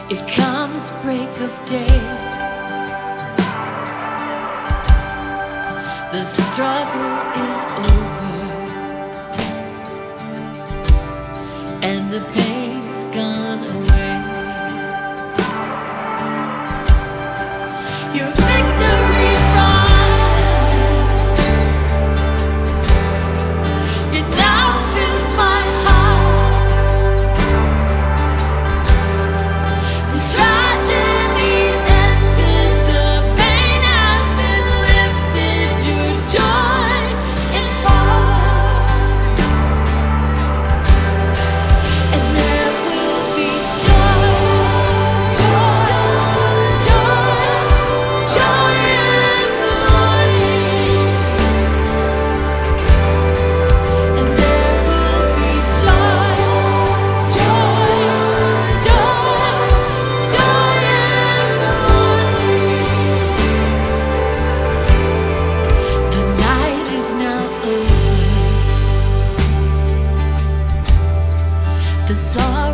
It comes break of day. The struggle is over and the pain's gone away. Your victory rise. It now fills my heart. The tragedy's ended, the pain has been lifted, your joy in part. And there will be joy, joy, joy, joy in the morning. And there will be joy, joy, joy, joy in the morning. The night is now over. The sorrow